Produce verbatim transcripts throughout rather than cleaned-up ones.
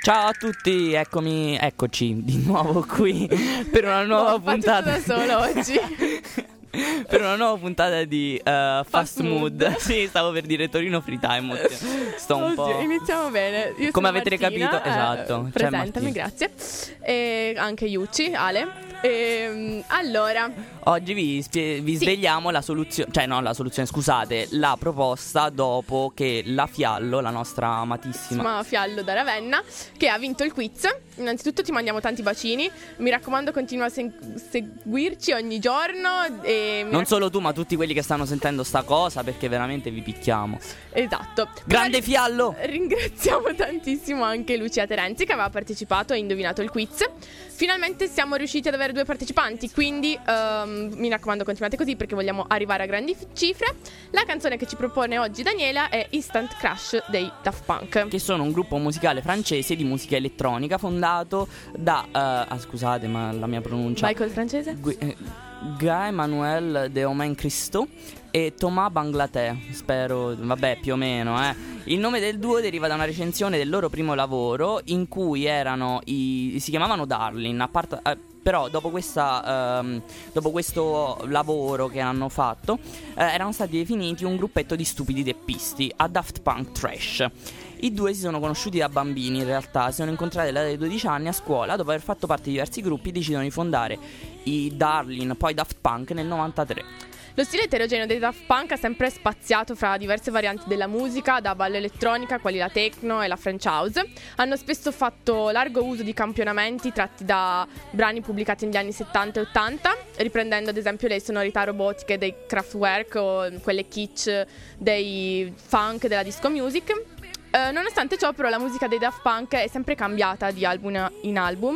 Ciao a tutti, eccomi, eccoci di nuovo qui per una nuova oh, puntata. Faccio tutto da solo oggi. Per una nuova puntata di uh, Fast, Fast Mood. Mood. Sì, stavo per dire Torino Free Time. Sto un Oddio, po'. Iniziamo bene. Io Come sono avete Martina, capito, eh, esatto. Presentami, grazie. E anche Yucci, Ale. E, allora, oggi vi, spie- vi sì. svegliamo la soluzione, cioè no, la soluzione, scusate, la proposta dopo che la Fiallo, la nostra amatissima Ma Fiallo da Ravenna, che ha vinto il quiz. Innanzitutto ti mandiamo tanti bacini. Mi raccomando, continua a se- seguirci ogni giorno. E non rac- solo tu, ma tutti quelli che stanno sentendo sta cosa, perché veramente vi picchiamo. Esatto. Grande Però Fiallo! Ringraziamo tantissimo anche Lucia Terenzi, che aveva partecipato e indovinato il quiz. Finalmente siamo riusciti ad avere due partecipanti, quindi um, mi raccomando, continuate così perché vogliamo arrivare a grandi f- cifre. La canzone che ci propone oggi Daniela è Instant Crush dei Daft Punk, che sono un gruppo musicale francese di musica elettronica fondato da uh, ah scusate ma la mia pronuncia, vai col francese? Gu- eh, Guy Emmanuel de Omen Christo e Thomas Banglater, spero, vabbè, più o meno, eh. Il nome del duo deriva da una recensione del loro primo lavoro in cui erano i si chiamavano Darling, a part- eh, però dopo questa ehm, dopo questo lavoro che hanno fatto eh, erano stati definiti un gruppetto di stupidi teppisti, a Daft Punk Trash. I due si sono conosciuti da bambini, in realtà si sono incontrati all'età di dodici anni a scuola. Dopo aver fatto parte di diversi gruppi decidono di fondare i Darling, poi Daft Punk nel novantatré. Lo stile eterogeneo dei Daft Punk ha sempre spaziato fra diverse varianti della musica, da ballo elettronica, quali la techno e la French house. Hanno spesso fatto largo uso di campionamenti tratti da brani pubblicati negli anni settanta e ottanta, riprendendo ad esempio le sonorità robotiche dei Kraftwerk o quelle kitsch dei funk della disco music. Eh, nonostante ciò, però, la musica dei Daft Punk è sempre cambiata di album in album.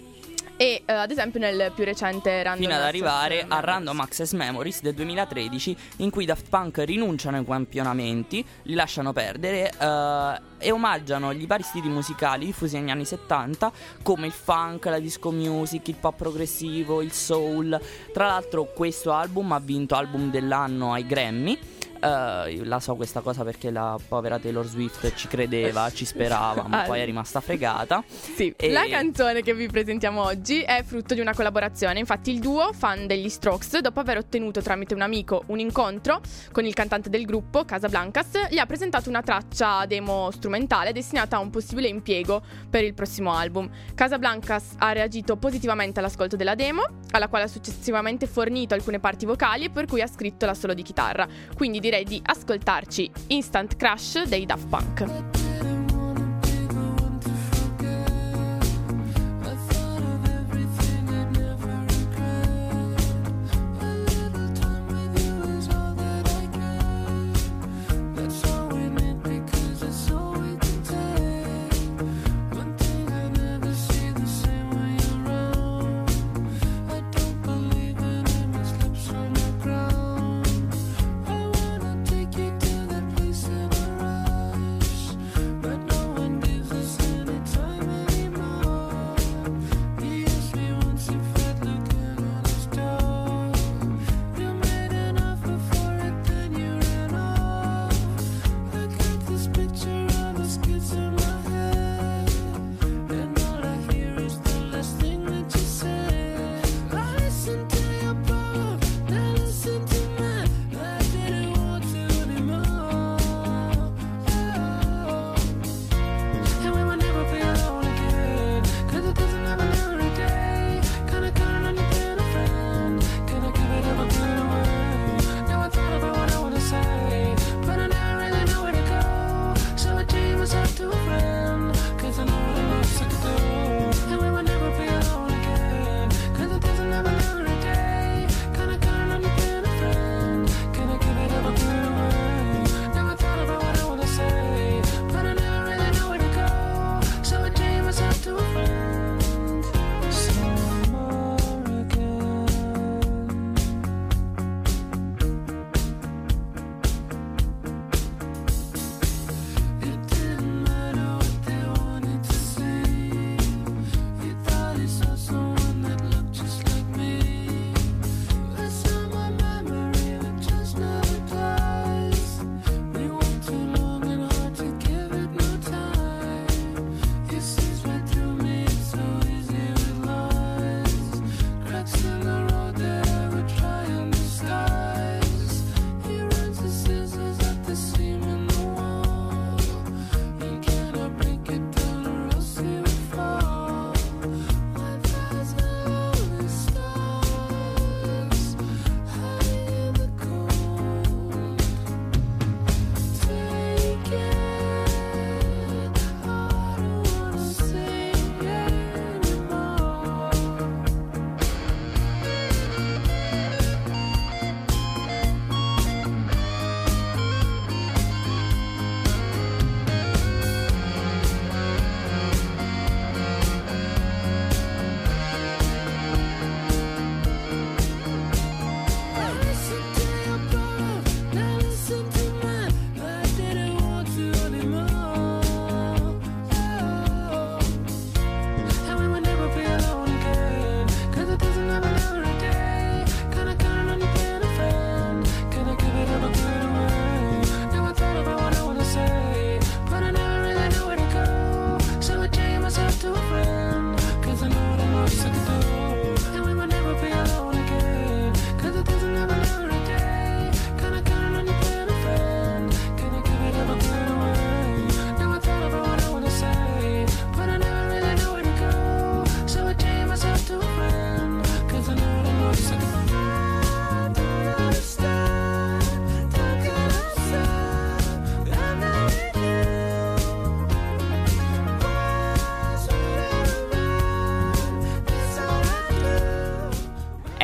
E uh, ad esempio nel più recente Random fino ad arrivare Access a Random Access Memories del duemilatredici, in cui i Daft Punk rinunciano ai campionamenti, li lasciano perdere uh, e omaggiano gli vari stili musicali diffusi negli anni settanta, come il funk, la disco music, il pop progressivo, il soul. Tra l'altro questo album ha vinto album dell'anno ai Grammy. Uh, la so questa cosa perché la povera Taylor Swift ci credeva, ci sperava, ma poi è rimasta fregata. Sì, e... la canzone che vi presentiamo oggi è frutto di una collaborazione. Infatti il duo, fan degli Strokes, dopo aver ottenuto tramite un amico un incontro con il cantante del gruppo, Casablancas, gli ha presentato una traccia demo strumentale destinata a un possibile impiego per il prossimo album. Casablancas ha reagito positivamente all'ascolto della demo, alla quale ha successivamente fornito alcune parti vocali, per cui ha scritto la solo di chitarra. Quindi direi di ascoltarci Instant Crush dei Daft Punk.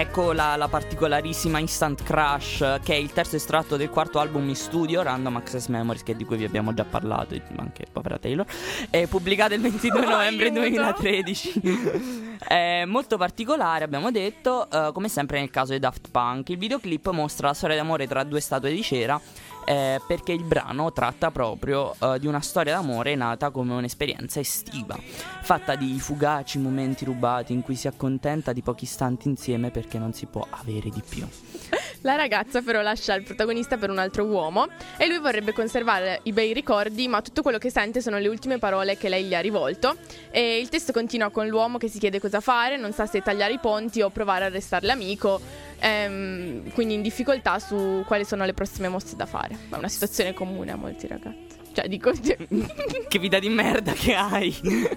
ecco la, la particolarissima Instant Crush, che è il terzo estratto del quarto album in studio, Random Access Memories, che di cui vi abbiamo già parlato, anche povera Taylor, è pubblicato il ventidue novembre duemilatredici. È molto particolare, abbiamo detto, uh, come sempre nel caso dei Daft Punk. Il videoclip mostra la storia d'amore tra due statue di cera, Eh, perché il brano tratta proprio uh, di una storia d'amore nata come un'esperienza estiva, fatta di fugaci momenti rubati in cui si accontenta di pochi istanti insieme perché non si può avere di più. La ragazza però lascia il protagonista per un altro uomo e lui vorrebbe conservare i bei ricordi, ma tutto quello che sente sono le ultime parole che lei gli ha rivolto. E il testo continua con l'uomo che si chiede cosa fare, non sa se tagliare i ponti o provare a restarle amico, ehm, quindi in difficoltà su quali sono le prossime mosse da fare. È una situazione comune a molti ragazzi. Cioè dico cioè... Che vita di merda che hai.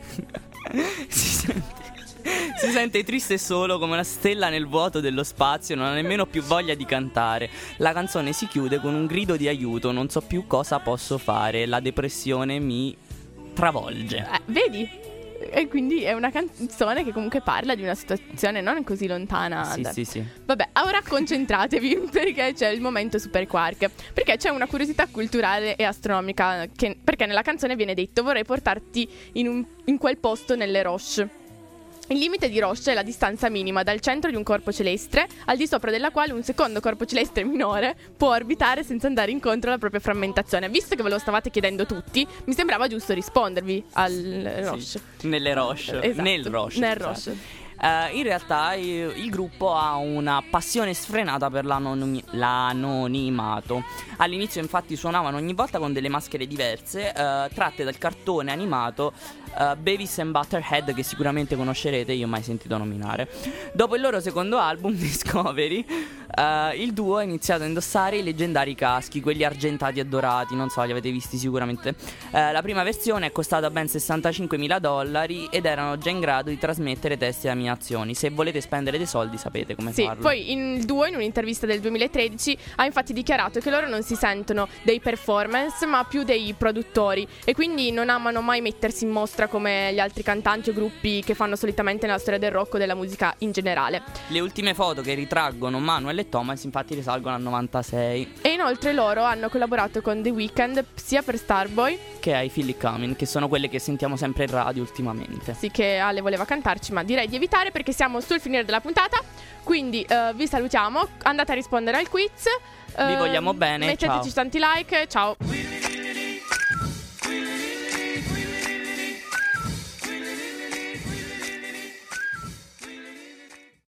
Si sente Si sente triste e solo come una stella nel vuoto dello spazio, non ha nemmeno più voglia di cantare. La canzone si chiude con un grido di aiuto, non so più cosa posso fare, la depressione mi travolge. Eh, vedi? E quindi è una canzone che comunque parla di una situazione non così lontana. Sì, da... sì, sì. Vabbè, ora concentratevi perché c'è il momento Super Quark. Perché c'è una curiosità culturale e astronomica che... Perché nella canzone viene detto: vorrei portarti in, un... in quel posto nelle Roche. Il limite di Roche è la distanza minima dal centro di un corpo celeste, al di sopra della quale un secondo corpo celeste minore può orbitare senza andare incontro alla propria frammentazione. Visto che ve lo stavate chiedendo tutti, mi sembrava giusto rispondervi al Roche. Sì, nelle Roche. Esatto, nel Roche. Nel Roche. Uh, in realtà il, il gruppo ha una passione sfrenata per l'anonim- l'anonimato. All'inizio infatti suonavano ogni volta con delle maschere diverse, uh, tratte dal cartone animato uh, Beavis and Butterhead, che sicuramente conoscerete, io ho mai sentito nominare. Dopo il loro secondo album, Discovery, uh, il duo ha iniziato a indossare i leggendari caschi, quelli argentati e dorati, non so, li avete visti sicuramente. Uh, la prima versione è costata ben sessantacinquemila dollari ed erano già in grado di trasmettere testi e animazioni. Se volete spendere dei soldi sapete come sì, farlo. Poi in, il duo in un'intervista del duemilatredici ha infatti dichiarato che loro non si sentono dei performance ma più dei produttori e quindi non amano mai mettersi in mostra come gli altri cantanti o gruppi che fanno solitamente nella storia del rock o della musica in generale. Le ultime foto che ritraggono Manuel e Thomas infatti risalgono al novantasei. E inoltre loro hanno collaborato con The Weeknd sia per Starboy che ai Feel It Coming, che sono quelle che sentiamo sempre in radio ultimamente. Sì, che Ale voleva cantarci, ma direi di evitare perché siamo sul finire della puntata. Quindi uh, vi salutiamo, andate a rispondere al quiz, uh, vi vogliamo bene, metteteci ciao. tanti like, ciao.